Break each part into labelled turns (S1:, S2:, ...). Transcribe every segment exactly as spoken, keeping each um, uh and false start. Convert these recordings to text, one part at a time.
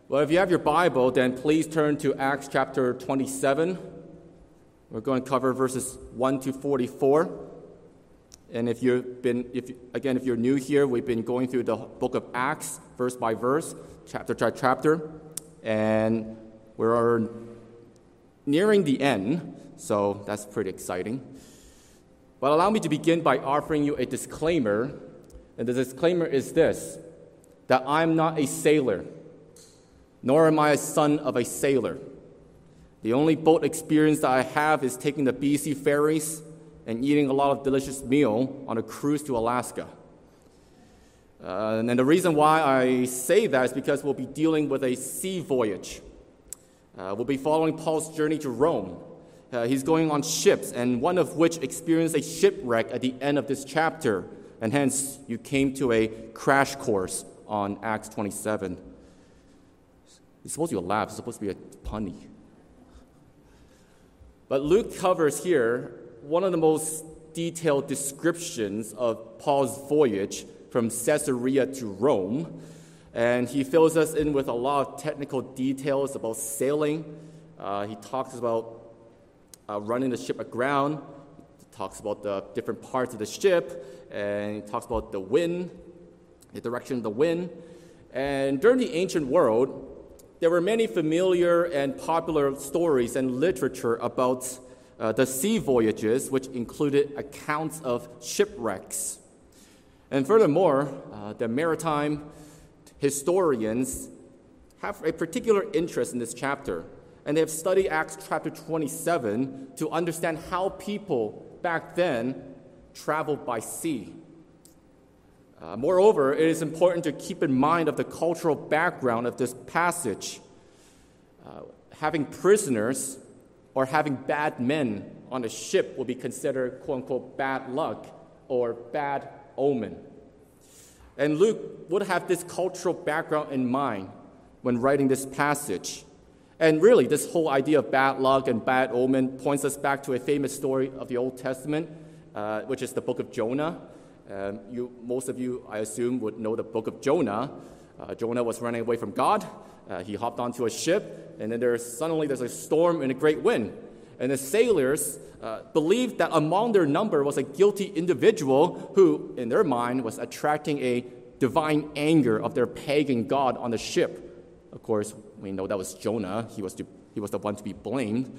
S1: Well, if you have your Bible, then please turn to Acts chapter twenty-seven. We're going to cover verses one to forty-four. And if you've been, if again, if you're new here, we've been going through the book of Acts, verse by verse, chapter by chapter, and we're nearing the end, so that's pretty exciting. But allow me to begin by offering you a disclaimer, and the disclaimer is this, that I'm not a sailor, nor am I a son of a sailor. The only boat experience that I have is taking the B C ferries and eating a lot of delicious meal on a cruise to Alaska. Uh, and the reason why I say that is because we'll be dealing with a sea voyage. Uh, we'll be following Paul's journey to Rome. Uh, he's going on ships, and one of which experienced a shipwreck at the end of this chapter, and hence you came to a crash course on Acts twenty-seven. It's supposed to be a laugh, it's supposed to be a punny. But Luke covers here one of the most detailed descriptions of Paul's voyage from Caesarea to Rome. And he fills us in with a lot of technical details about sailing. Uh, he talks about uh, running the ship aground. He talks about the different parts of the ship. And he talks about the wind, the direction of the wind. And during the ancient world, there were many familiar and popular stories and literature about uh, the sea voyages, which included accounts of shipwrecks. And furthermore, uh, the maritime historians have a particular interest in this chapter, and they have studied Acts chapter twenty-seven to understand how people back then traveled by sea. Uh, moreover, it is important to keep in mind of the cultural background of this passage. Uh, having prisoners or having bad men on a ship will be considered, quote-unquote, bad luck or bad omen. And Luke would have this cultural background in mind when writing this passage. And really, this whole idea of bad luck and bad omen points us back to a famous story of the Old Testament, uh, which is the book of Jonah. Um, you, most of you, I assume, would know the book of Jonah. Uh, Jonah was running away from God. Uh, he hopped onto a ship, and then there's suddenly there's a storm and a great wind. And the sailors uh, believed that among their number was a guilty individual who, in their mind, was attracting a divine anger of their pagan god on the ship. Of course, we know that was Jonah. He was, to, he was the one to be blamed.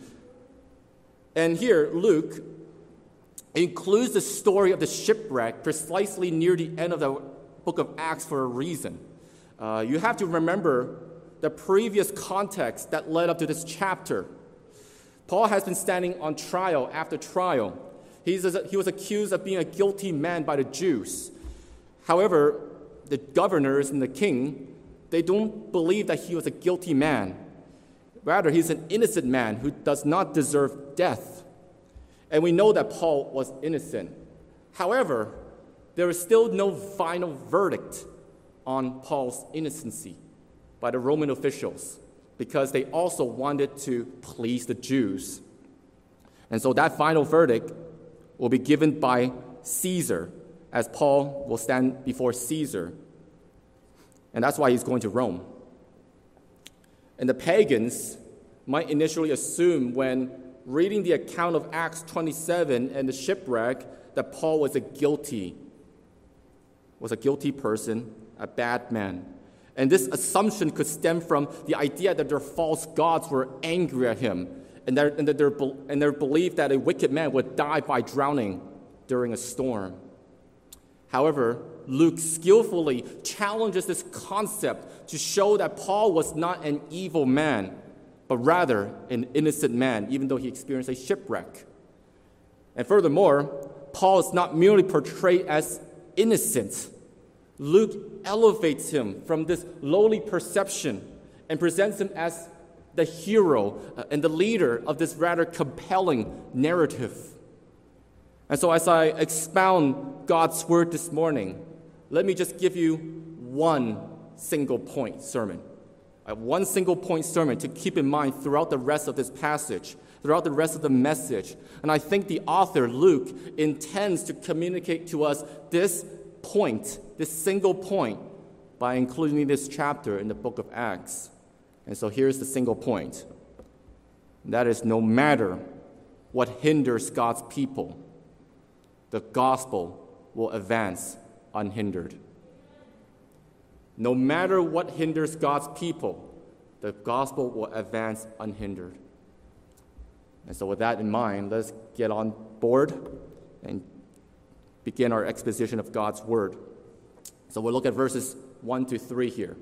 S1: And here, Luke includes the story of the shipwreck precisely near the end of the book of Acts for a reason. Uh, you have to remember the previous context that led up to this chapter. Paul has been standing on trial after trial. He's, he was accused of being a guilty man by the Jews. However, the governors and the king, they don't believe that he was a guilty man. Rather, he's an innocent man who does not deserve death. And we know that Paul was innocent. However, there is still no final verdict on Paul's innocency by the Roman officials, because they also wanted to please the Jews. And so that final verdict will be given by Caesar, as Paul will stand before Caesar. And that's why he's going to Rome. And the pagans might initially assume when reading the account of Acts twenty-seven and the shipwreck that Paul was a guilty, was a guilty person, a bad man. And this assumption could stem from the idea that their false gods were angry at him, and their, and their, and their belief that a wicked man would die by drowning during a storm. However, Luke skillfully challenges this concept to show that Paul was not an evil man, but rather an innocent man, even though he experienced a shipwreck. And furthermore, Paul is not merely portrayed as innocent. Luke elevates him from this lowly perception and presents him as the hero and the leader of this rather compelling narrative. And so as I expound God's word this morning, let me just give you one single point sermon. I have one single point sermon to keep in mind throughout the rest of this passage, throughout the rest of the message. And I think the author, Luke, intends to communicate to us this point, this single point, by including this chapter in the book of Acts. And so here's the single point. That is, no matter what hinders God's people, the gospel will advance unhindered. No matter what hinders God's people, the gospel will advance unhindered. And so with that in mind, let's get on board and begin our exposition of God's word. So we'll look at verses one to three here.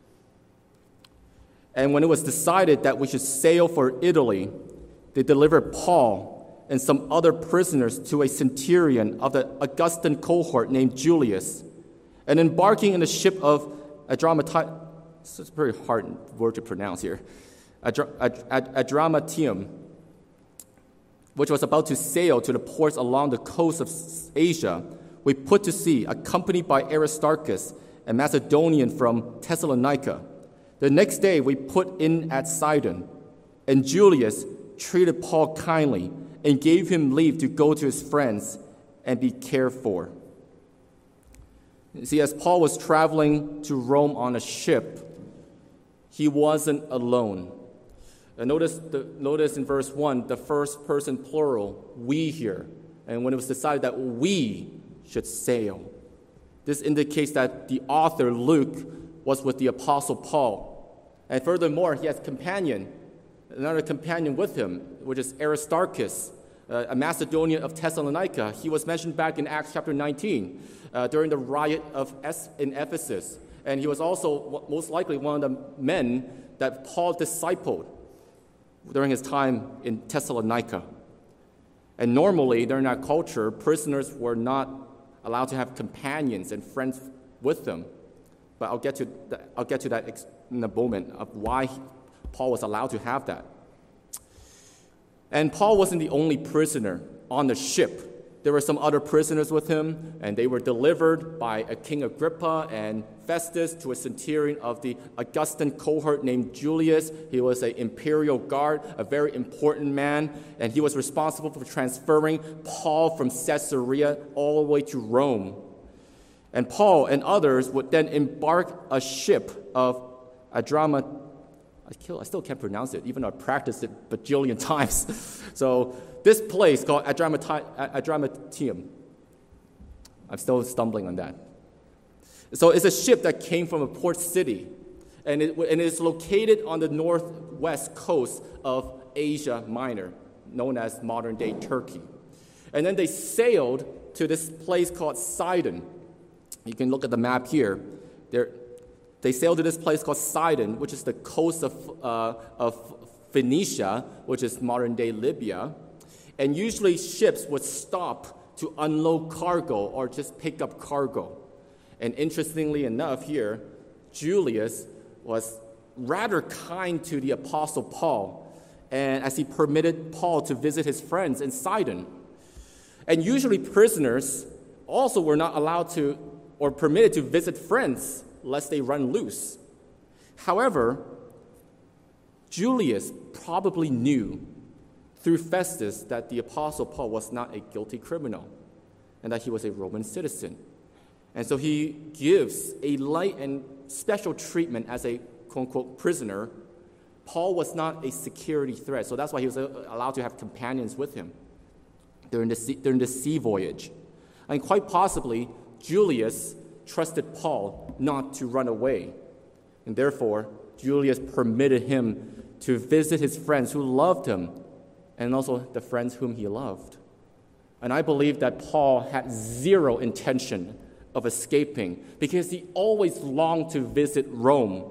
S1: And when it was decided that we should sail for Italy, they delivered Paul and some other prisoners to a centurion of the Augustan cohort named Julius. And embarking in the ship of Adramatium, it's a very hard word to pronounce here, Adra- Ad- Ad- Adramatium, which was about to sail to the ports along the coast of Asia, we put to sea, accompanied by Aristarchus, a Macedonian from Thessalonica. The next day we put in at Sidon, and Julius treated Paul kindly and gave him leave to go to his friends and be cared for. You see, as Paul was traveling to Rome on a ship, he wasn't alone. And notice, the, notice in verse one, the first person plural, we here. And when it was decided that we should sail, this indicates that the author, Luke, was with the Apostle Paul. And furthermore, he has a companion, another companion with him, which is Aristarchus, uh, a Macedonian of Thessalonica. He was mentioned back in Acts chapter nineteen uh, during the riot of Es- in Ephesus. And he was also most likely one of the men that Paul discipled during his time in Thessalonica. And normally, during that culture, prisoners were not allowed to have companions and friends with them. But I'll get to that, I'll get to that in a moment of why Paul was allowed to have that. And Paul wasn't the only prisoner on the ship. There were some other prisoners with him, and they were delivered by a King Agrippa and Festus to a centurion of the Augustan cohort named Julius. He was an imperial guard, a very important man, and he was responsible for transferring Paul from Caesarea all the way to Rome. And Paul and others would then embark a ship of Adrama. I still can't pronounce it, even though I practiced it a bajillion times. So this place called Adramati- Adramatium. I'm still stumbling on that. So it's a ship that came from a port city, and it, and it is located on the northwest coast of Asia Minor, known as modern-day Turkey. And then they sailed to this place called Sidon. You can look at the map here. They're, they sailed to this place called Sidon, which is the coast of, uh, of Phoenicia, which is modern-day Libya. And usually ships would stop to unload cargo or just pick up cargo. And interestingly enough here, Julius was rather kind to the Apostle Paul, and as he permitted Paul to visit his friends in Sidon. And usually prisoners also were not allowed to or permitted to visit friends lest they run loose. However, Julius probably knew through Festus that the Apostle Paul was not a guilty criminal and that he was a Roman citizen. And so he gives a light and special treatment as a quote-unquote prisoner. Paul was not a security threat, so that's why he was allowed to have companions with him during the sea, during the sea voyage. And quite possibly, Julius trusted Paul not to run away. And therefore, Julius permitted him to visit his friends who loved him and also the friends whom he loved. And I believe that Paul had zero intention of escaping because he always longed to visit Rome.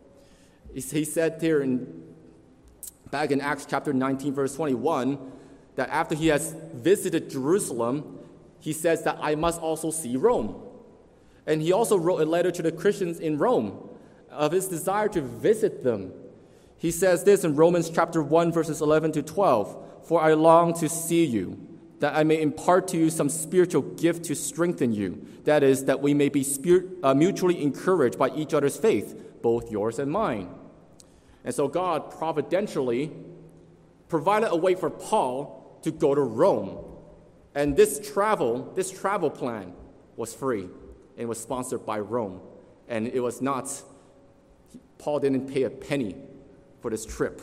S1: He said there in, back in Acts chapter nineteen, verse twenty-one, that after he has visited Jerusalem, he says that I must also see Rome. And he also wrote a letter to the Christians in Rome of his desire to visit them. He says this in Romans chapter one, verses eleven to twelve, "For I long to see you, that I may impart to you some spiritual gift to strengthen you. That is, that we may be spirit, uh, mutually encouraged by each other's faith, both yours and mine." And so God providentially provided a way for Paul to go to Rome. And this travel, this travel plan was free and was sponsored by Rome. And it was not, Paul didn't pay a penny for this trip.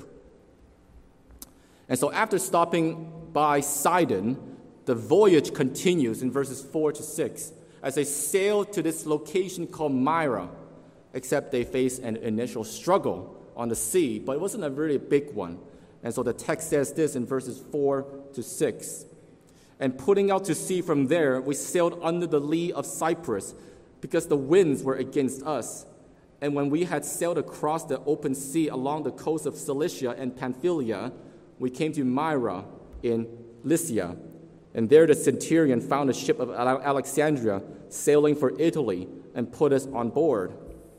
S1: And so after stopping by Sidon, the voyage continues in verses four to six as they sail to this location called Myra, except they face an initial struggle on the sea, but it wasn't a really big one. And so the text says this in verses four to six. And putting out to sea from there, we sailed under the lee of Cyprus, because the winds were against us. And when we had sailed across the open sea along the coast of Cilicia and Pamphylia, we came to Myra in Lycia. And there the centurion found a ship of Alexandria sailing for Italy and put us on board.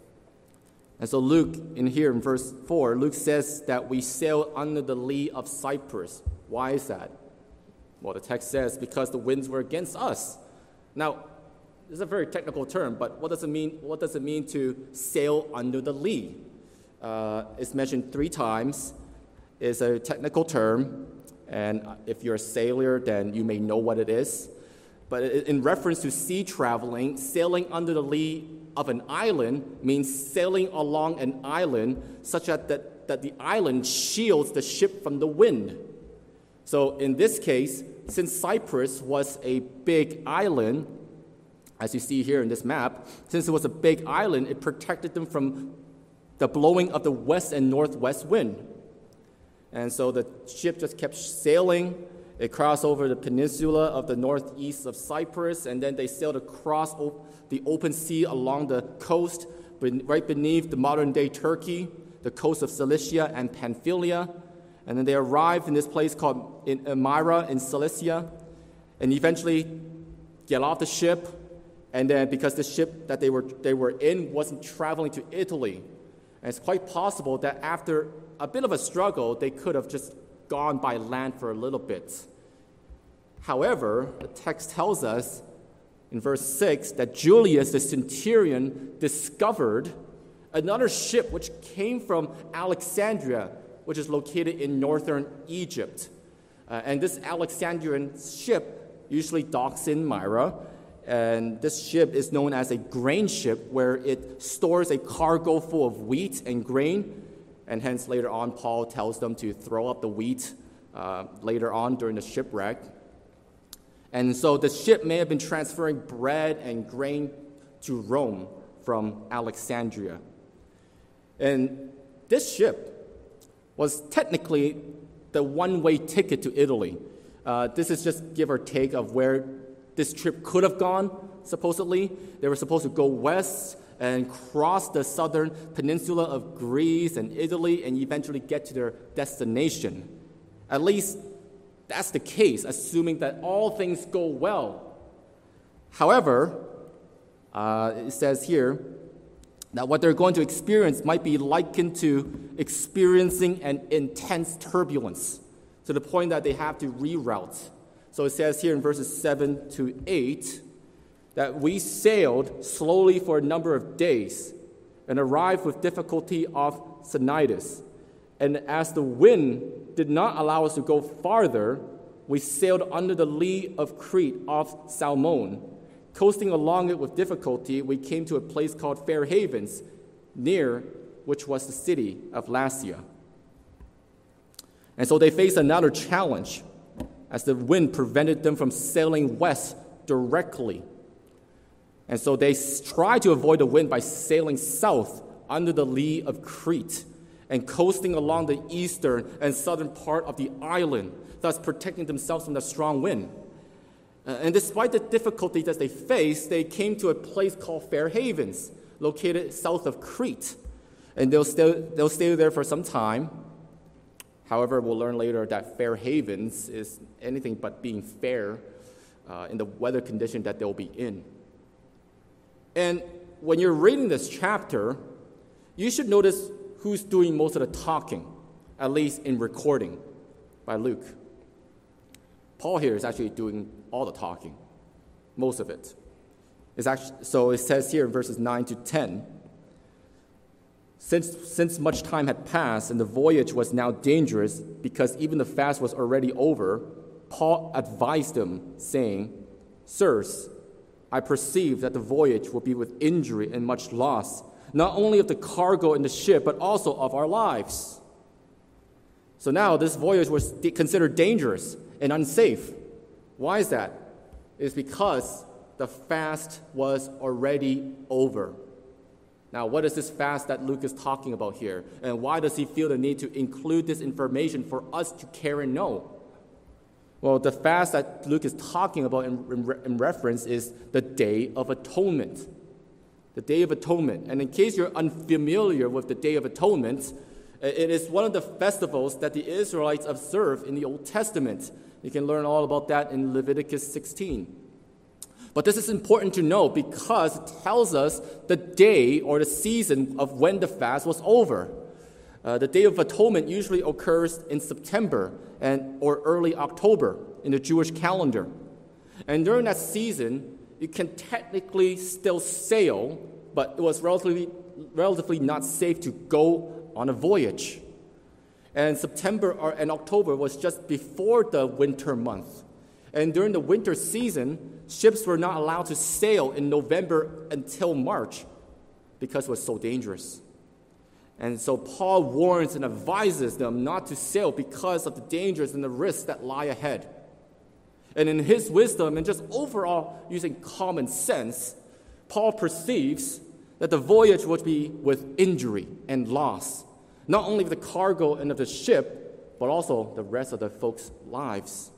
S1: And so Luke, in here in verse four, Luke says that we sailed under the lee of Cyprus. Why is that? Well, the text says because the winds were against us. Now, this is a very technical term, but what does it mean? What does it mean to sail under the lee? Uh, it's mentioned three times. It's a technical term, and if you're a sailor, then you may know what it is. But in reference to sea traveling, sailing under the lee of an island means sailing along an island such that, that, that the island shields the ship from the wind. So in this case, since Cyprus was a big island, as you see here in this map, since it was a big island, it protected them from the blowing of the west and northwest wind. And so the ship just kept sailing. It crossed over the peninsula of the northeast of Cyprus, and then they sailed across the open sea along the coast, right beneath the modern-day Turkey, the coast of Cilicia and Pamphylia. And then they arrived in this place called in Myra in Cilicia, and eventually get off the ship. And then because the ship that they were they were in wasn't traveling to Italy, and it's quite possible that after a bit of a struggle, they could have just gone by land for a little bit. However, the text tells us in verse six that Julius the centurion discovered another ship which came from Alexandria, which is located in northern Egypt. Uh, and this Alexandrian ship usually docks in Myra. And this ship is known as a grain ship, where it stores a cargo full of wheat and grain. And hence, later on, Paul tells them to throw up the wheat uh, later on during the shipwreck. And so the ship may have been transferring bread and grain to Rome from Alexandria. And this ship was technically the one-way ticket to Italy. Uh, this is just give or take of where this trip could have gone, supposedly. They were supposed to go west and cross the southern peninsula of Greece and Italy and eventually get to their destination. At least that's the case, assuming that all things go well. However, uh, it says here that what they're going to experience might be likened to experiencing an intense turbulence to the point that they have to reroute. So it says here in verses seven to eight that we sailed slowly for a number of days and arrived with difficulty off Cnidus. And as the wind did not allow us to go farther, we sailed under the lee of Crete off Salmone. Coasting along it with difficulty, we came to a place called Fair Havens, near which was the city of Lasea. And so they faced another challenge, as the wind prevented them from sailing west directly. And so they tried to avoid the wind by sailing south under the lee of Crete and coasting along the eastern and southern part of the island, thus protecting themselves from the strong wind. Uh, and despite the difficulties that they faced, they came to a place called Fair Havens, located south of Crete. And they'll stay, they'll stay there for some time. However, we'll learn later that Fair Havens is anything but being fair uh, in the weather condition that they'll be in. And when you're reading this chapter, you should notice who's doing most of the talking, at least in recording by Luke. Paul here is actually doing all the talking, most of it. It's actually, so it says here in verses nine to ten, Since, since much time had passed and the voyage was now dangerous because even the fast was already over, Paul advised them, saying, Sirs, I perceive that the voyage will be with injury and much loss, not only of the cargo in the ship, but also of our lives. So now this voyage was considered dangerous and unsafe. Why is that? It's because the fast was already over. Now, what is this fast that Luke is talking about here? And why does he feel the need to include this information for us to care and know? Well, the fast that Luke is talking about in, in, in reference is the Day of Atonement. The Day of Atonement. And in case you're unfamiliar with the Day of Atonement, it is one of the festivals that the Israelites observe in the Old Testament. You can learn all about that in Leviticus sixteen. But this is important to know because it tells us the day or the season of when the fast was over. Uh, the Day of Atonement usually occurs in September and or early October in the Jewish calendar. And during that season, you can technically still sail, but it was relatively, relatively not safe to go on a voyage. And September or, and October was just before the winter month. And during the winter season, ships were not allowed to sail in November until March because it was so dangerous. And so Paul warns and advises them not to sail because of the dangers and the risks that lie ahead. And in his wisdom and just overall using common sense, Paul perceives that the voyage would be with injury and loss, not only of the cargo and of the ship, but also the rest of the folks' lives.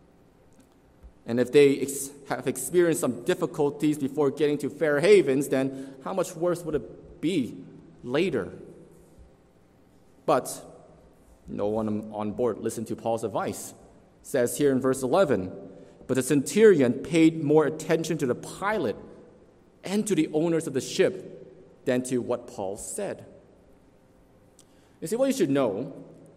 S1: And if they ex- have experienced some difficulties before getting to Fair Havens, then how much worse would it be later? But no one on board listened to Paul's advice. It says here in verse eleven, but the centurion paid more attention to the pilot and to the owners of the ship than to what Paul said. You see, what you should know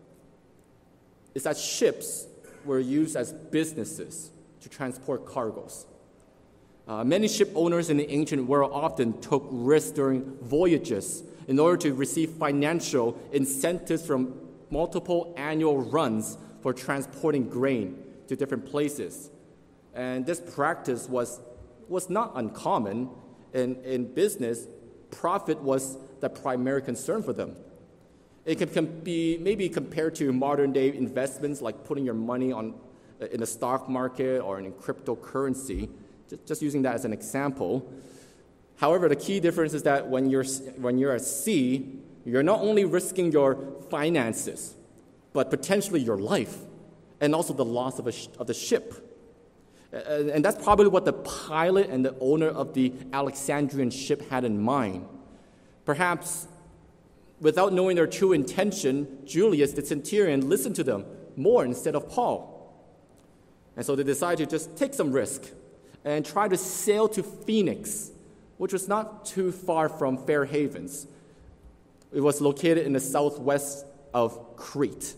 S1: is that ships were used as businesses to transport cargoes. Uh, many ship owners in the ancient world often took risks during voyages in order to receive financial incentives from multiple annual runs for transporting grain to different places. And this practice was, was not uncommon. In, in business, profit was the primary concern for them. It can, can be maybe compared to modern-day investments like putting your money on in the stock market or in cryptocurrency, just, just using that as an example. However, the key difference is that when you're, when you're at sea, you're not only risking your finances, but potentially your life, and also the loss of, a sh- of the ship. And, and that's probably what the pilot and the owner of the Alexandrian ship had in mind. Perhaps, without knowing their true intention, Julius, the centurion, listened to them more instead of Paul. And so they decided to just take some risk and try to sail to Phoenix, which was not too far from Fair Havens. It was located in the southwest of Crete.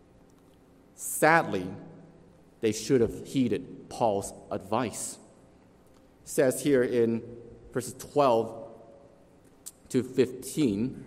S1: Sadly, they should have heeded Paul's advice. It says here in verses twelve to fifteen,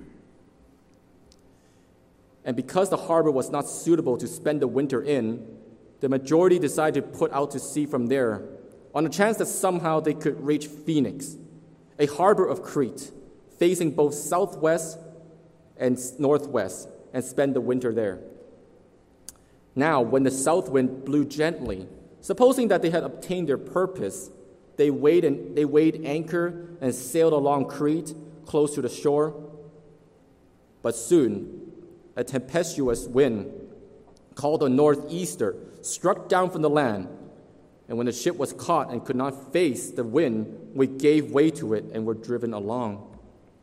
S1: and because the harbor was not suitable to spend the winter in, the majority decided to put out to sea from there on the chance that somehow they could reach Phoenix, a harbor of Crete, facing both southwest and northwest, and spend the winter there. Now, when the south wind blew gently, supposing that they had obtained their purpose, they weighed, and, they weighed anchor and sailed along Crete, close to the shore. But soon, a tempestuous wind, called a northeaster, struck down from the land. And when the ship was caught and could not face the wind, we gave way to it and were driven along.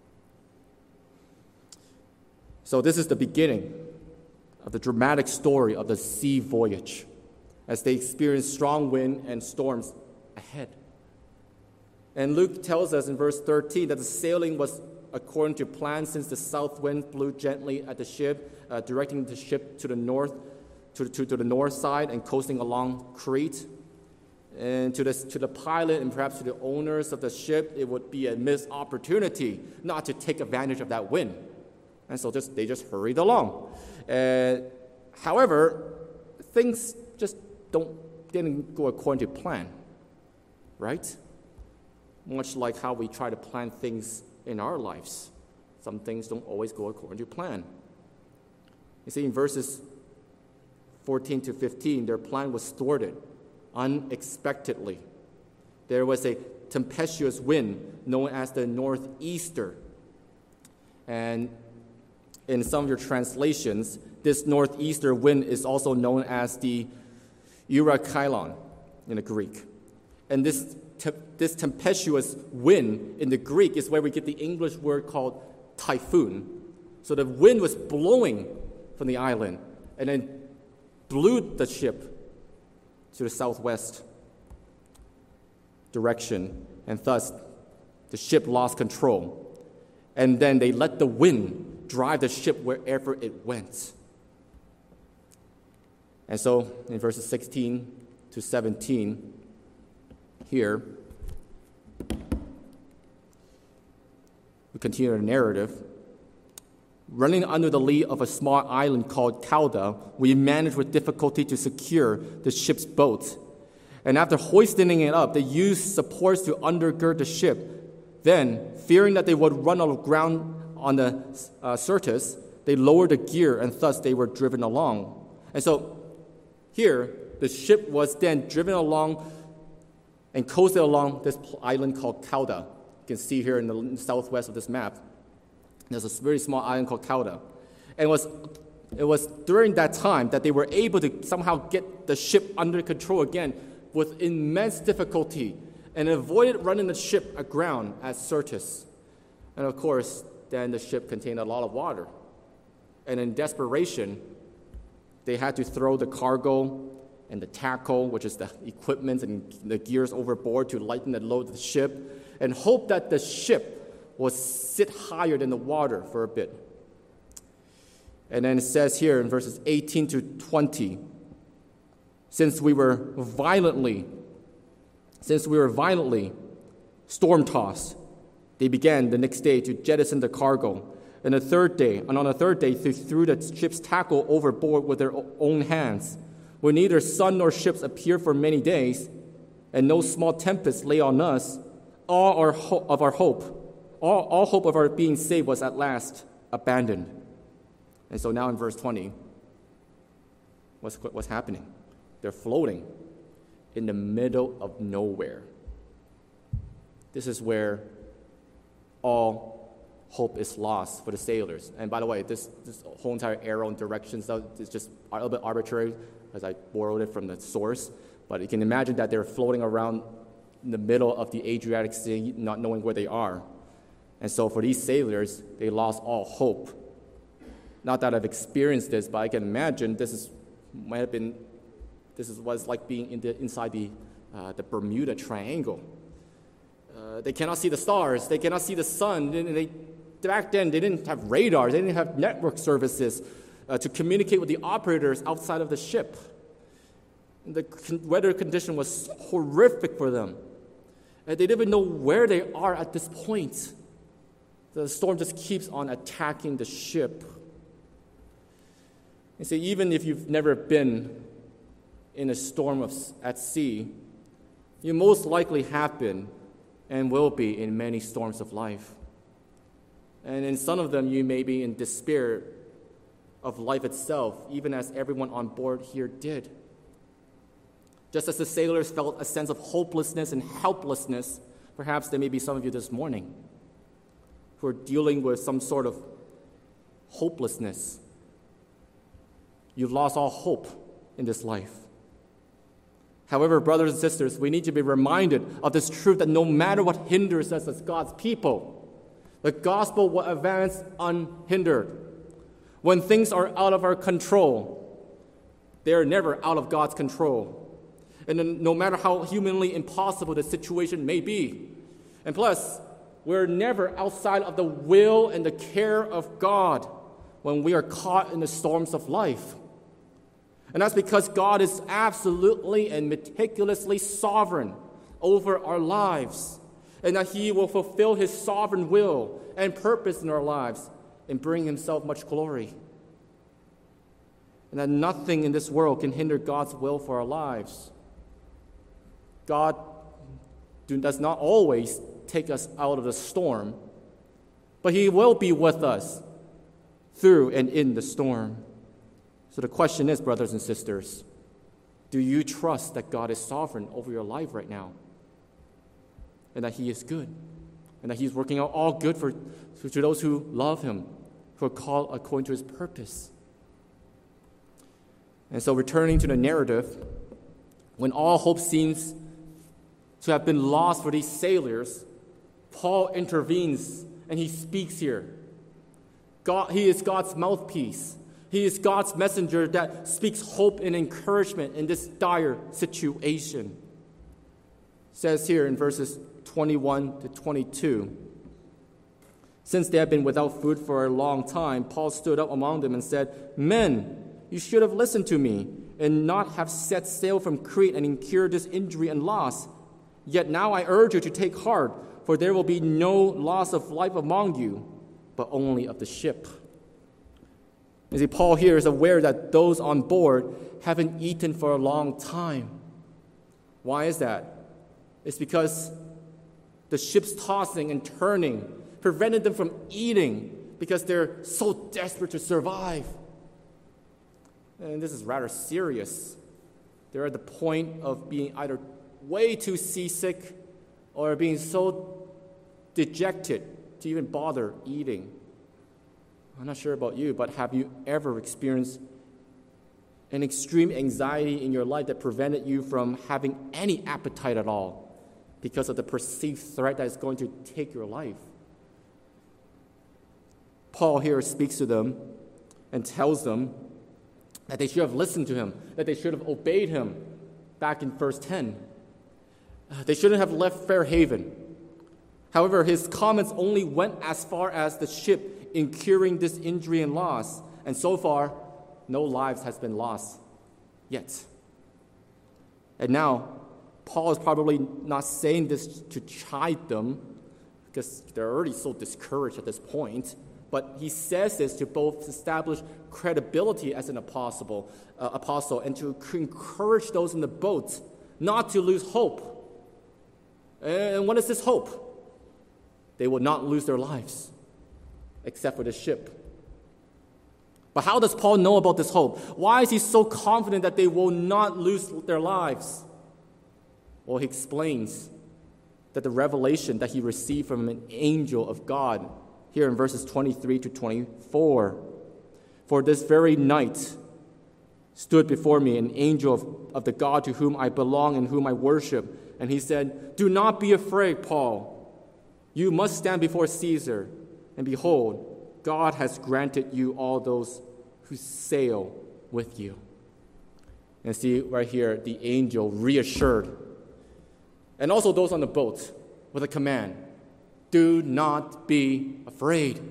S1: So this is the beginning of the dramatic story of the sea voyage as they experienced strong wind and storms ahead. And Luke tells us in verse thirteen that the sailing was according to plan, since the south wind blew gently at the ship, uh, directing the ship to the north, to, to, to the north side and coasting along Crete. And to the, to the pilot and perhaps to the owners of the ship, it would be a missed opportunity not to take advantage of that wind. And so just they just hurried along. Uh, however, things just don't didn't go according to plan, right? Much like how we try to plan things in our lives. Some things don't always go according to plan. You see, in verses fourteen to fifteen, their plan was thwarted unexpectedly. There was a tempestuous wind known as the northeaster. And in some of your translations, this northeaster wind is also known as the Eurykylon in the Greek. And this, te- this tempestuous wind in the Greek is where we get the English word called typhoon. So the wind was blowing from the island and then blew the ship to the southwest direction, and thus the ship lost control. And then they let the wind drive the ship wherever it went. And so in verses sixteen to seventeen, here, we continue the narrative. Running under the lee of a small island called Cauda, we managed with difficulty to secure the ship's boat. And after hoisting it up, they used supports to undergird the ship. Then, fearing that they would run aground on the uh, Syrtis, they lowered the gear, and thus they were driven along. And so, here, the ship was then driven along and coasted along this island called Cauda. You can see here in the southwest of this map. There's a very small island called Cauda. And it was, it was during that time that they were able to somehow get the ship under control again with immense difficulty and avoided running the ship aground at Syrtis. And of course, then the ship contained a lot of water. And in desperation, they had to throw the cargo and the tackle, which is the equipment and the gears overboard to lighten the load of the ship, and hope that the ship will sit higher than the water for a bit. And then it says here in verses eighteen to twenty, since we were violently, since we were violently storm-tossed, they began the next day to jettison the cargo. And the third day, and on the third day, they threw the ship's tackle overboard with their own hands. When neither sun nor ships appeared for many days, and no small tempest lay on us, all our ho- of our hope, all, all hope of our being saved was at last abandoned. And so now in verse twenty, what's, what's happening? They're floating in the middle of nowhere. This is where all hope is lost for the sailors. And by the way, this, this whole entire arrow and direction stuff is just a little bit arbitrary, as I borrowed it from the source. But you can imagine that they're floating around in the middle of the Adriatic Sea, not knowing where they are. And so for these sailors, they lost all hope. Not that I've experienced this, but I can imagine this is might have been this is what it's like being in the, inside the uh, the Bermuda Triangle. Uh, they cannot see the stars. They cannot see the sun. They, they, back then, they didn't have radar. They didn't have network services uh, to communicate with the operators outside of the ship. The con- weather condition was horrific for them. And they didn't even know where they are at this point. The storm just keeps on attacking the ship. You see, even if you've never been in a storm of, at sea, you most likely have been and will be in many storms of life. And in some of them, you may be in despair of life itself, even as everyone on board here did. Just as the sailors felt a sense of hopelessness and helplessness, perhaps there may be some of you this morning who are dealing with some sort of hopelessness. You've lost all hope in this life. However, brothers and sisters, we need to be reminded of this truth that no matter what hinders us as God's people, the gospel will advance unhindered. When things are out of our control, they are never out of God's control. And then no matter how humanly impossible the situation may be. And plus, we're never outside of the will and the care of God when we are caught in the storms of life. And that's because God is absolutely and meticulously sovereign over our lives, and that He will fulfill His sovereign will and purpose in our lives and bring Himself much glory. And that nothing in this world can hinder God's will for our lives. God does not always take us out of the storm, but He will be with us through and in the storm. So the question is, brothers and sisters, do you trust that God is sovereign over your life right now? And that He is good? And that He's working out all good for, for to those who love Him, who are called according to His purpose? And so returning to the narrative, when all hope seems to have been lost for these sailors, Paul intervenes and he speaks here. God, he is God's mouthpiece. He is God's messenger that speaks hope and encouragement in this dire situation. It says here in verses twenty-one to twenty-two, since they had been without food for a long time, Paul stood up among them and said, "Men, you should have listened to me and not have set sail from Crete and incurred this injury and loss. Yet now I urge you to take heart, for there will be no loss of life among you, but only of the ship." You see, Paul here is aware that those on board haven't eaten for a long time. Why is that? It's because the ship's tossing and turning prevented them from eating because they're so desperate to survive. And this is rather serious. They're at the point of being either way too seasick or being so dejected to even bother eating. I'm not sure about you, but have you ever experienced an extreme anxiety in your life that prevented you from having any appetite at all because of the perceived threat that is going to take your life? Paul here speaks to them and tells them that they should have listened to him, that they should have obeyed him back in verse ten. They shouldn't have left Fair Haven. However, his comments only went as far as the ship incurring this injury and loss, and so far, no lives has been lost yet. And now, Paul is probably not saying this to chide them, because they're already so discouraged at this point, but he says this to both establish credibility as an apostle, uh, apostle and to encourage those in the boat not to lose hope. And what is this hope? They will not lose their lives, except for the ship. But how does Paul know about this hope? Why is he so confident that they will not lose their lives? Well, he explains that the revelation that he received from an angel of God, here in verses twenty-three to twenty-four. For this very night stood before me an angel of, of the God to whom I belong and whom I worship. And he said, "Do not be afraid, Paul. You must stand before Caesar. And behold, God has granted you all those who sail with you." And see right here, the angel reassured. And also those on the boat with a command, "Do not be afraid."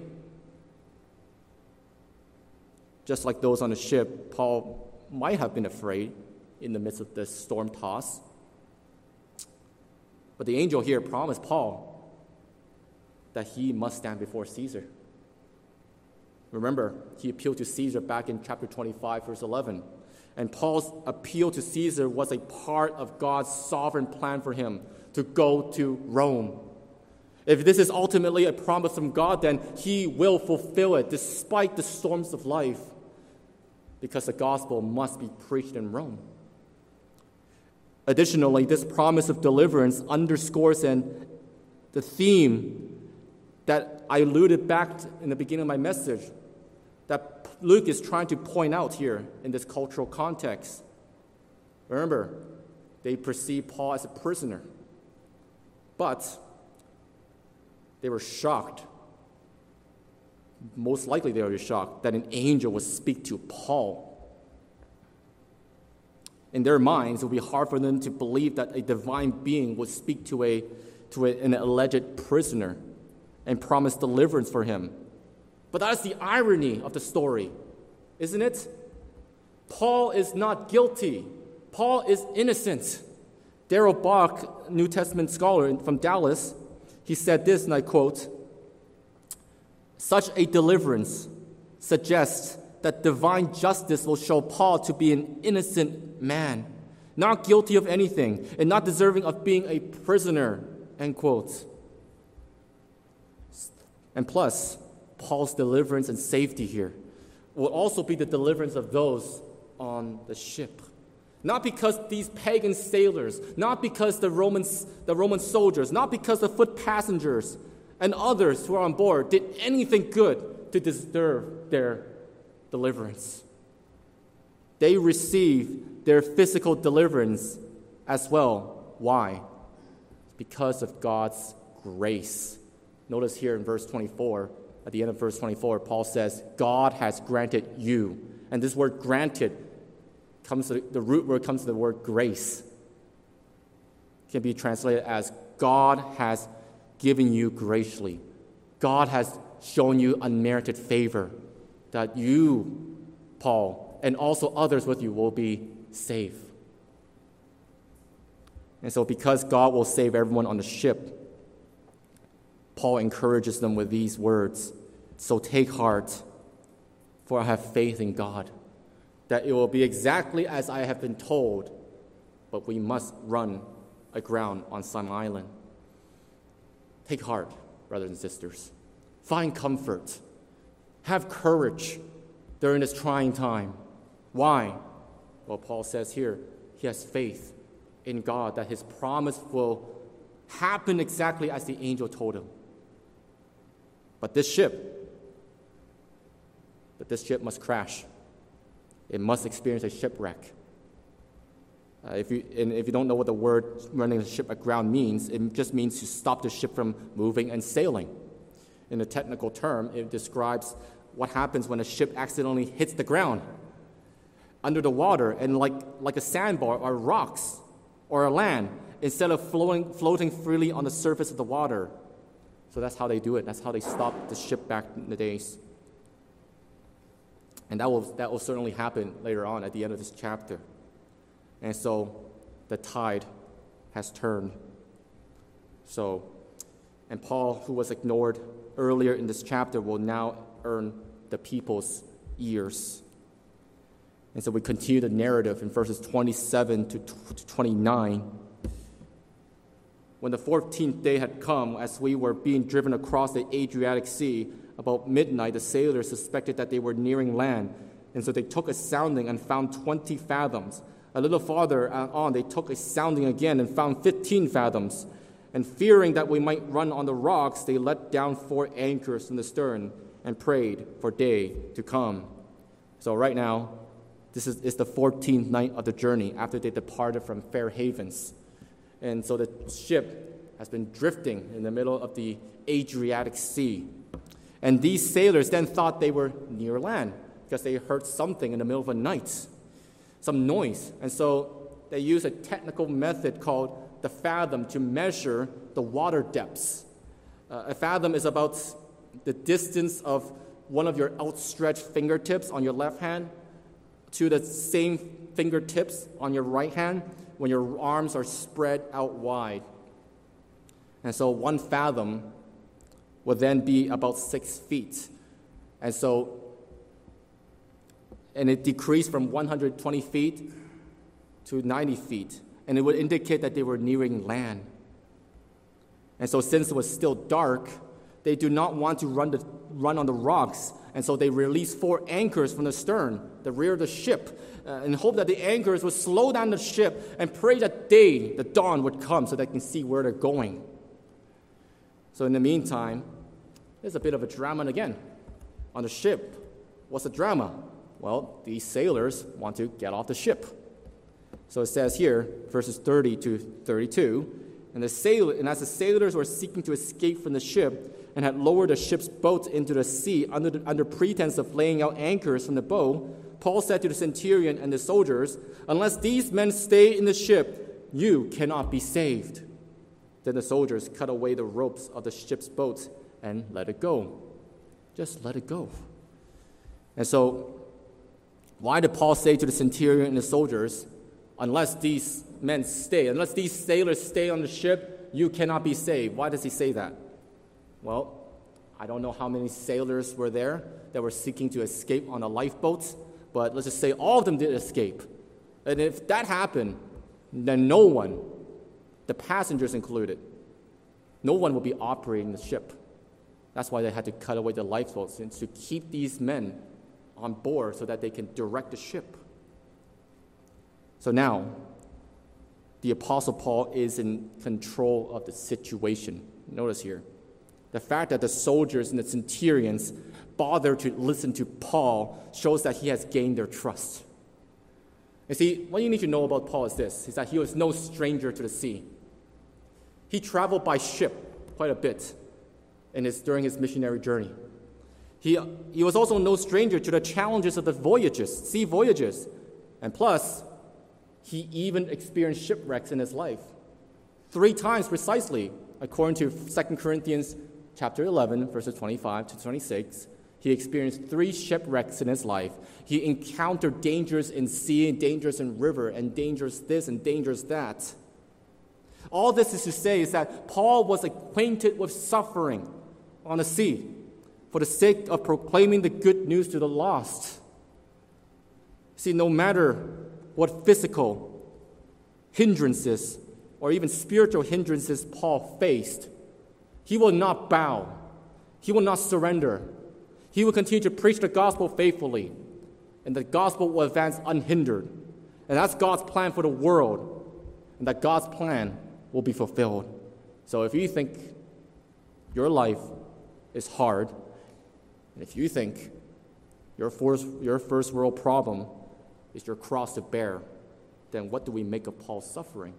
S1: Just like those on the ship, Paul might have been afraid in the midst of this storm toss. But the angel here promised Paul that he must stand before Caesar. Remember, he appealed to Caesar back in chapter twenty-five, verse eleven. And Paul's appeal to Caesar was a part of God's sovereign plan for him to go to Rome. If this is ultimately a promise from God, then he will fulfill it despite the storms of life, because the gospel must be preached in Rome. Additionally, this promise of deliverance underscores an, the theme that I alluded back in the beginning of my message, that Luke is trying to point out here in this cultural context. Remember, they perceived Paul as a prisoner, but they were shocked. Most likely they were shocked that an angel would speak to Paul. In their minds, it would be hard for them to believe that a divine being would speak to, a, to a, an alleged prisoner and promise deliverance for him. But that's the irony of the story, isn't it? Paul is not guilty. Paul is innocent. Darrell Bach, New Testament scholar from Dallas, he said this, and I quote, "Such a deliverance suggests that divine justice will show Paul to be an innocent man, not guilty of anything, and not deserving of being a prisoner," end quote. And plus, Paul's deliverance and safety here will also be the deliverance of those on the ship. Not because these pagan sailors, not because the Romans, the Roman soldiers, not because the foot passengers and others who are on board did anything good to deserve their deliverance. They received their physical deliverance as well. Why? Because of God's grace. Notice here in verse twenty-four, at the end of verse twenty-four, Paul says, God has granted you. And this word granted comes to the root word comes to the word grace. It can be translated as God has given you graciously. God has shown you unmerited favor that you, Paul, and also others with you will be saved. And so because God will save everyone on the ship, Paul encourages them with these words. So take heart, for I have faith in God, that it will be exactly as I have been told, but we must run aground on some island. Take heart, brothers and sisters. Find comfort. Have courage during this trying time. Why? Well, Paul says here, he has faith in God that his promise will happen exactly as the angel told him. But this ship, but this ship must crash. It must experience a shipwreck. Uh, if you and if you don't know what the word running a ship aground means, it just means to stop the ship from moving and sailing. In a technical term, it describes what happens when a ship accidentally hits the ground under the water, and like like a sandbar or rocks or a land, instead of floating floating freely on the surface of the water. So that's how they do it. That's how they stop the ship back in the days. And that will that will certainly happen later on at the end of this chapter. And so the tide has turned. So, and Paul, who was ignored earlier in this chapter, will now earn the people's ears. And so we continue the narrative in verses twenty-seven to twenty-nine. When the fourteenth day had come, as we were being driven across the Adriatic Sea, about midnight, the sailors suspected that they were nearing land, and so they took a sounding and found twenty fathoms. A little farther on, they took a sounding again and found fifteen fathoms. And fearing that we might run on the rocks, they let down four anchors from the stern and prayed for day to come. So right now, this is, is the fourteenth night of the journey after they departed from Fair Havens. And so the ship has been drifting in the middle of the Adriatic Sea. And these sailors then thought they were near land because they heard something in the middle of the night, some noise. And so they used a technical method called the fathom to measure the water depths. Uh, a fathom is about the distance of one of your outstretched fingertips on your left hand to the same fingertips on your right hand when your arms are spread out wide. And so one fathom would then be about six feet. And so, and it decreased from one hundred twenty feet to ninety feet. And it would indicate that they were nearing land. And so since it was still dark, they do not want to run, the, run on the rocks. And so they released four anchors from the stern, the rear of the ship, uh, in hope that the anchors would slow down the ship and pray that day, the dawn, would come so they can see where they're going. So in the meantime, there's a bit of a drama again. On the ship, what's the drama? Well, these sailors want to get off the ship. So it says here, verses thirty to thirty-two, and, the sailor, and as the sailors were seeking to escape from the ship and had lowered the ship's boat into the sea under, the, under pretense of laying out anchors from the bow, Paul said to the centurion and the soldiers, "Unless these men stay in the ship, you cannot be saved." Then the soldiers cut away the ropes of the ship's boat and let it go. Just let it go. And so, why did Paul say to the centurion and the soldiers, unless these men stay, unless these sailors stay on the ship, you cannot be saved? Why does he say that? Well, I don't know how many sailors were there that were seeking to escape on a lifeboat, but let's just say all of them did escape. And if that happened, then no one, the passengers included, no one will be operating the ship. That's why they had to cut away the lifeboats and to keep these men on board so that they can direct the ship. So now, the Apostle Paul is in control of the situation. Notice here, the fact that the soldiers and the centurions bother to listen to Paul shows that he has gained their trust. You see, what you need to know about Paul is this, is that he was no stranger to the sea. He traveled by ship quite a bit in his, during his missionary journey. He, he was also no stranger to the challenges of the voyages, sea voyages. And plus, he even experienced shipwrecks in his life. Three times precisely, according to Second Corinthians chapter eleven, verses twenty-five to twenty-six, he experienced three shipwrecks in his life. He encountered dangers in sea, and dangers in river, and dangers this and dangers that. All this is to say is that Paul was acquainted with suffering on the sea for the sake of proclaiming the good news to the lost. See, no matter what physical hindrances or even spiritual hindrances Paul faced, he will not bow. He will not surrender. He will continue to preach the gospel faithfully, and the gospel will advance unhindered. And that's God's plan for the world, and that God's plan will be fulfilled. So if you think your life is hard, and if you think your first, your first world problem is your cross to bear, then what do we make of Paul's suffering?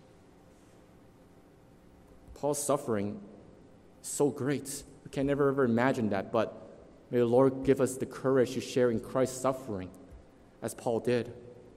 S1: Paul's suffering is so great. We can never ever imagine that, but may the Lord give us the courage to share in Christ's suffering, as Paul did.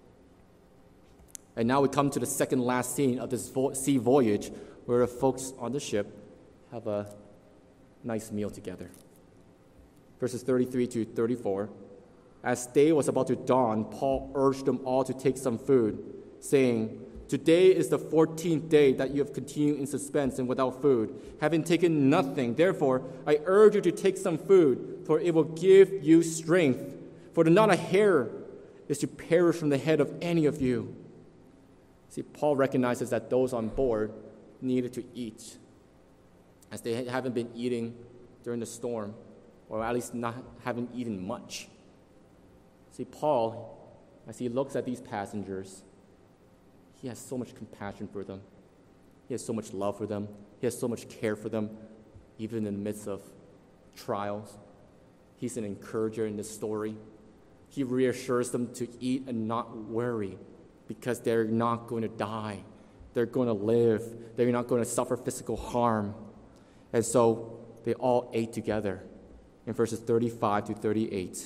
S1: And now we come to the second last scene of this vo- sea voyage, where the folks on the ship have a nice meal together. Verses thirty-three to thirty-four. As day was about to dawn, Paul urged them all to take some food, saying, "Today is the fourteenth day that you have continued in suspense and without food, having taken nothing. Therefore, I urge you to take some food, for it will give you strength. For not a hair is to perish from the head of any of you." See, Paul recognizes that those on board needed to eat, as they haven't been eating during the storm, or at least not haven't eaten much. See, Paul, as he looks at these passengers, he has so much compassion for them. He has so much love for them. He has so much care for them, even in the midst of trials. He's an encourager in this story. He reassures them to eat and not worry, because they're not going to die. They're going to live. They're not going to suffer physical harm. And so they all ate together in verses thirty-five to thirty-eight.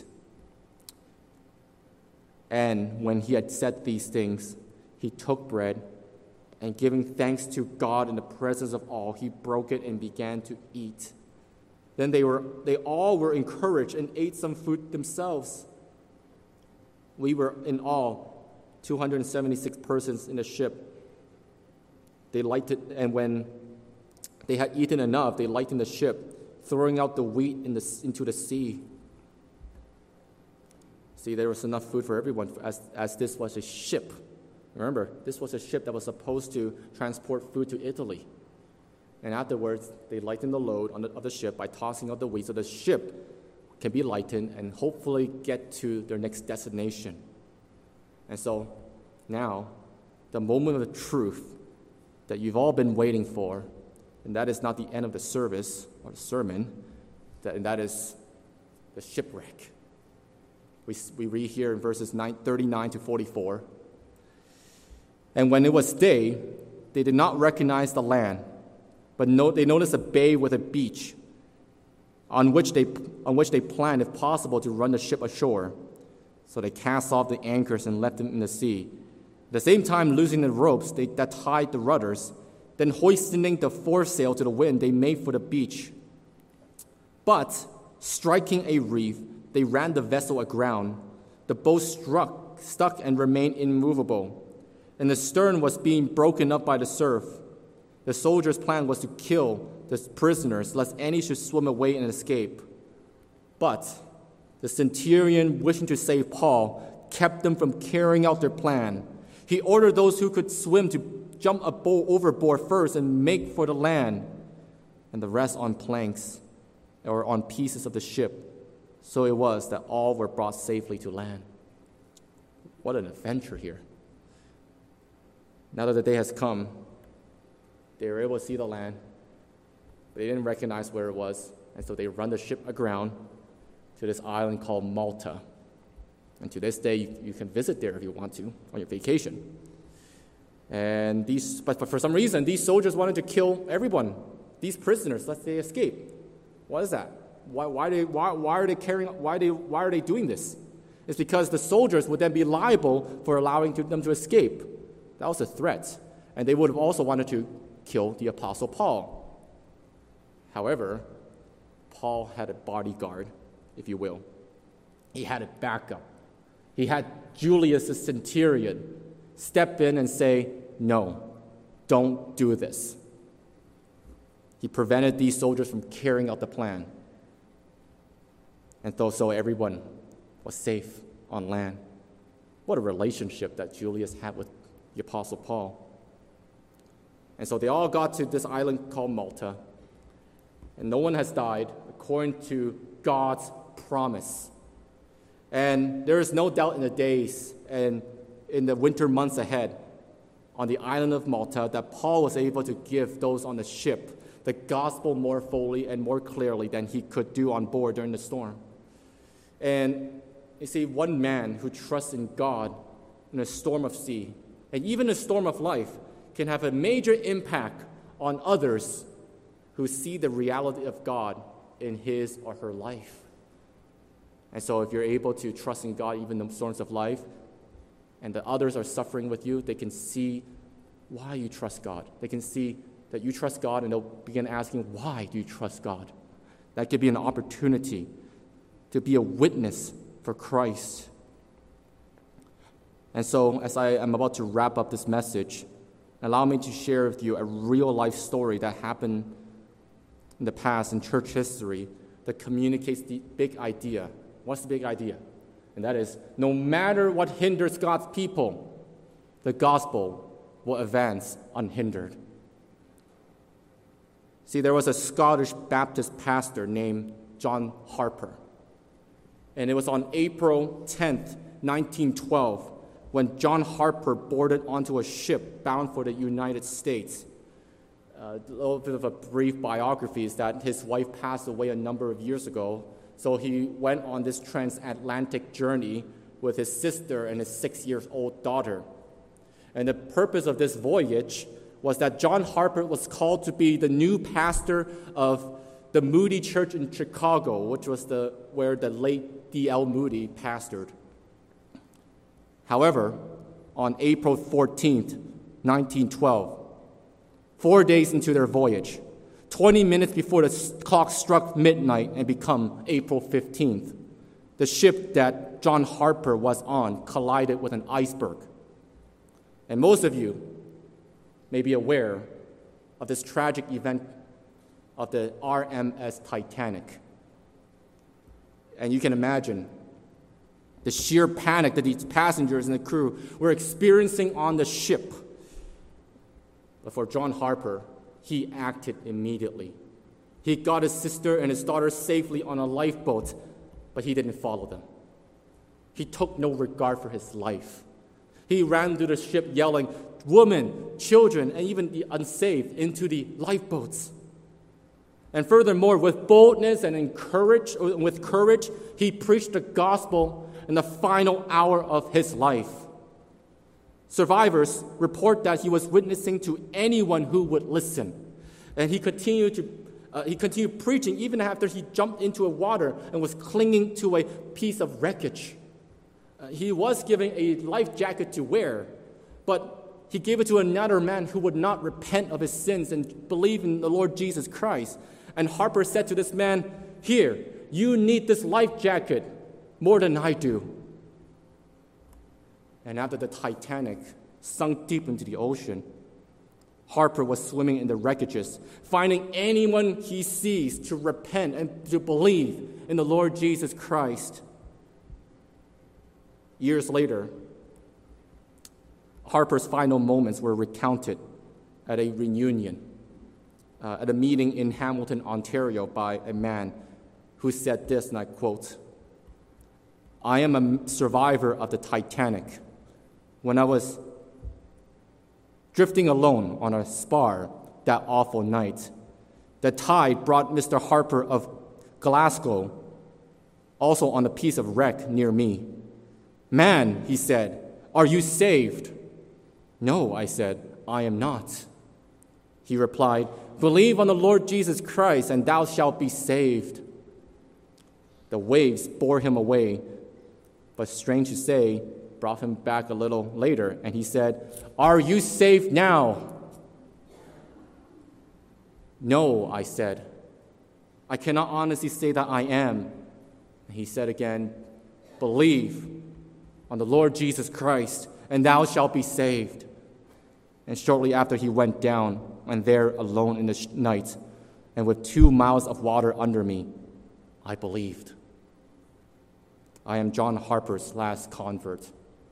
S1: And when he had said these things, he took bread, and giving thanks to God in the presence of all, he broke it and began to eat. Then they were they all were encouraged and ate some food themselves. We were in all two hundred seventy-six persons in the ship. They lightened, and when they had eaten enough, they lightened the ship, throwing out the wheat in the, into the sea. See, there was enough food for everyone, as, as this was a ship. Remember, this was a ship that was supposed to transport food to Italy. And afterwards, they lightened the load on the, of the ship by tossing out the wheat so the ship can be lightened and hopefully get to their next destination. And so now, the moment of the truth that you've all been waiting for, and that is not the end of the service or the sermon, that, and that is the shipwreck. We, we read here in verses thirty-nine to forty-four. And when it was day, they did not recognize the land, but no, they noticed a bay with a beach on which they on which they planned, if possible, to run the ship ashore. So they cast off the anchors and left them in the sea. At the same time, losing the ropes they, that tied the rudders, then hoisting the foresail to the wind, they made for the beach. But, striking a reef, they ran the vessel aground. The boat struck, stuck and remained immovable, and the stern was being broken up by the surf. The soldiers' plan was to kill the prisoners, lest any should swim away and escape. But the centurion, wishing to save Paul, kept them from carrying out their plan. He ordered those who could swim to jump overboard first and make for the land, and the rest on planks or on pieces of the ship, So it was that all were brought safely to land. What an adventure here. Now that the day has come, they were able to see the land. They didn't recognize where it was, and so they run the ship aground to this island called Malta. And to this day, you, you can visit there if you want to on your vacation. And these, but, but for some reason, these soldiers wanted to kill everyone, these prisoners, lest they escape. What is that? Why, why, they, why, why are they carrying? Why, they, why are they doing this? It's because the soldiers would then be liable for allowing to, them to escape. That was a threat, and they would have also wanted to kill the Apostle Paul. However, Paul had a bodyguard, if you will. He had a backup. He had Julius the centurion step in and say, no, don't do this. He prevented these soldiers from carrying out the plan. And so, so everyone was safe on land. What a relationship that Julius had with the Apostle Paul. And so they all got to this island called Malta. And no one has died according to God's promise. And there is no doubt in the days and in the winter months ahead on the island of Malta that Paul was able to give those on the ship the gospel more fully and more clearly than he could do on board during the storm. And you see, one man who trusts in God in a storm of sea, and even a storm of life, can have a major impact on others who see the reality of God in his or her life. And so if you're able to trust in God even in the storms of life, and the others are suffering with you, they can see why you trust God. They can see that you trust God, and they'll begin asking, why do you trust God? That could be an opportunity to be a witness for Christ. And so as I am about to wrap up this message, allow me to share with you a real-life story that happened in the past in church history that communicates the big idea. What's the big idea? And that is, no matter what hinders God's people, the gospel will advance unhindered. See, there was a Scottish Baptist pastor named John Harper. And it was on April tenth, nineteen twelve, when John Harper boarded onto a ship bound for the United States. Uh, a little bit of a brief biography is that his wife passed away a number of years ago, so he went on this transatlantic journey with his sister and his six-year-old daughter. And the purpose of this voyage was that John Harper was called to be the new pastor of the Moody Church in Chicago, which was the where the late D L Moody pastored. However, on April fourteenth, nineteen twelve, four days into their voyage, twenty minutes before the clock struck midnight and become April fifteenth, the ship that John Harper was on collided with an iceberg. And most of you may be aware of this tragic event of the R M S Titanic. And you can imagine the sheer panic that these passengers and the crew were experiencing on the ship. But for John Harper, he acted immediately. He got his sister and his daughter safely on a lifeboat, but he didn't follow them. He took no regard for his life. He ran through the ship yelling, women, children, and even the unsaved into the lifeboats. And furthermore, with boldness and encourage, with courage, he preached the gospel in the final hour of his life. Survivors report that he was witnessing to anyone who would listen. And he continued to uh, he continued preaching even after he jumped into a water and was clinging to a piece of wreckage. Uh, he was given a life jacket to wear, but he gave it to another man who would not repent of his sins and believe in the Lord Jesus Christ. And Harper said to this man, "Here, you need this life jacket more than I do." And after the Titanic sunk deep into the ocean, Harper was swimming in the wreckages, finding anyone he sees to repent and to believe in the Lord Jesus Christ. Years later, Harper's final moments were recounted at a reunion, uh, at a meeting in Hamilton, Ontario, by a man who said this, and I quote, I am a survivor of the Titanic. When I was drifting alone on a spar that awful night, the tide brought Mister Harper of Glasgow also on a piece of wreck near me. Man, he said, are you saved? No, I said, I am not. He replied, believe on the Lord Jesus Christ, and thou shalt be saved. The waves bore him away, but strange to say, brought him back a little later, and he said, are you saved now? No, I said, I cannot honestly say that I am. And he said again, believe on the Lord Jesus Christ, and thou shalt be saved. And shortly after he went down, and there alone in the sh- night, and with two miles of water under me, I believed. I am John Harper's last convert.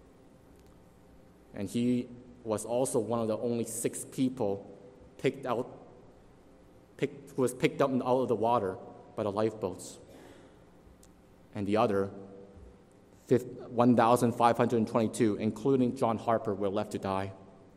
S1: And he was also one of the only six people picked out, picked, who was picked up out of the water by the lifeboats. And the other one thousand five hundred twenty-two, including John Harper, were left to die.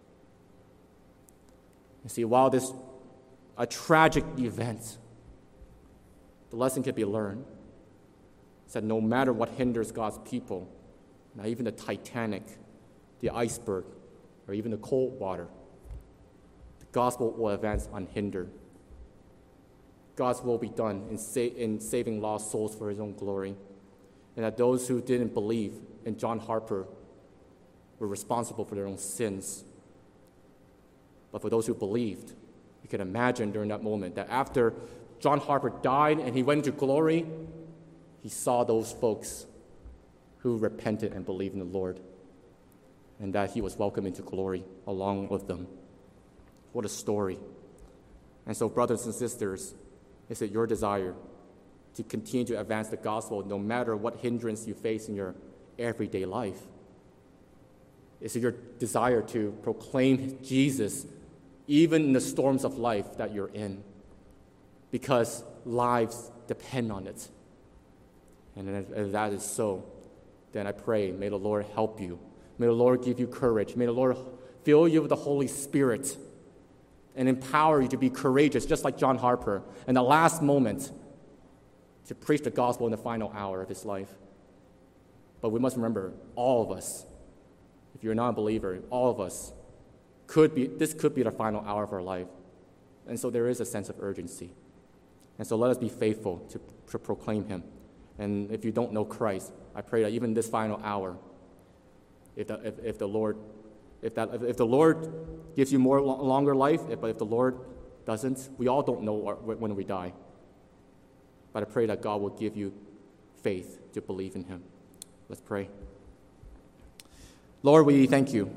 S1: You see, while this a tragic event, the lesson can be learned. It's that no matter what hinders God's people, not even the Titanic, the iceberg, or even the cold water, the gospel will advance unhindered. God's will be done in, sa- in saving lost souls for his own glory. And that those who didn't believe in John Harper were responsible for their own sins. But for those who believed, you can imagine during that moment that after John Harper died and he went into glory, he saw those folks who repented and believed in the Lord, and that he was welcomed into glory along with them. What a story. And so, brothers and sisters, is it your desire to continue to advance the gospel no matter what hindrance you face in your everyday life? Is it your desire to proclaim Jesus even in the storms of life that you're in? Because lives depend on it. And if, if that is so, then I pray, may the Lord help you. May the Lord give you courage. May the Lord fill you with the Holy Spirit and empower you to be courageous, just like John Harper, in the last moment to preach the gospel in the final hour of his life. But we must remember, all of us, if you're not a believer, all of us, could be, this could be the final hour of our life. And so there is a sense of urgency. And so let us be faithful to, to proclaim him. And if you don't know Christ, I pray that even this final hour, if the, if, if the Lord, if that, if, if the Lord gives you more lo- longer life, if, but if the Lord doesn't, we all don't know our, when we die. But I pray that God will give you faith to believe in him. Let's pray. Lord, we thank you.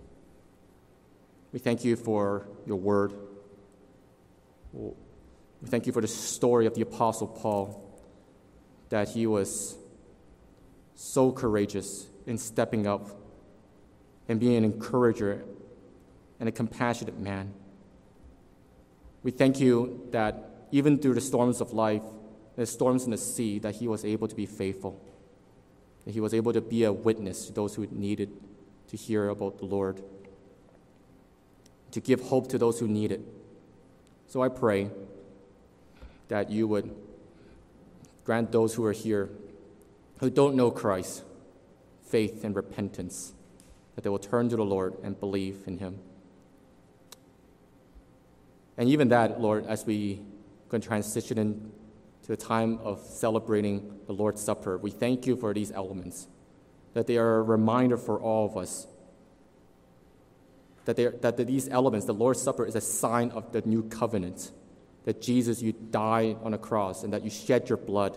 S1: We thank you for your word. We thank you for the story of the Apostle Paul, that he was so courageous in stepping up and being an encourager and a compassionate man. We thank you that even through the storms of life, the storms in the sea, that he was able to be faithful, that he was able to be a witness to those who needed to hear about the Lord, to give hope to those who need it. So I pray that you would grant those who are here who don't know Christ faith and repentance, that they will turn to the Lord and believe in him. And even that, Lord, as we going to transition into a time of celebrating the Lord's Supper, we thank you for these elements, that they are a reminder for all of us, that, they are, that these elements, the Lord's Supper, is a sign of the new covenant, that Jesus, you died on a cross and that you shed your blood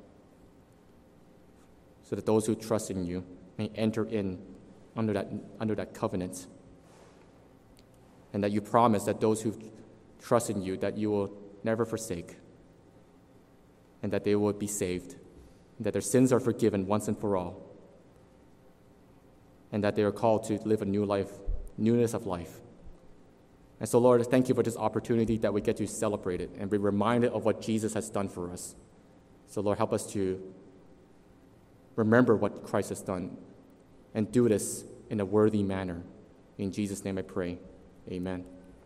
S1: so that those who trust in you may enter in under that, under that covenant, and that you promise that those who trust in you, that you will never forsake, and that they will be saved, and that their sins are forgiven once and for all, and that they are called to live a new life, newness of life. And so, Lord, thank you for this opportunity that we get to celebrate it and be reminded of what Jesus has done for us. So, Lord, help us to remember what Christ has done, and do this in a worthy manner. In Jesus' name I pray. Amen.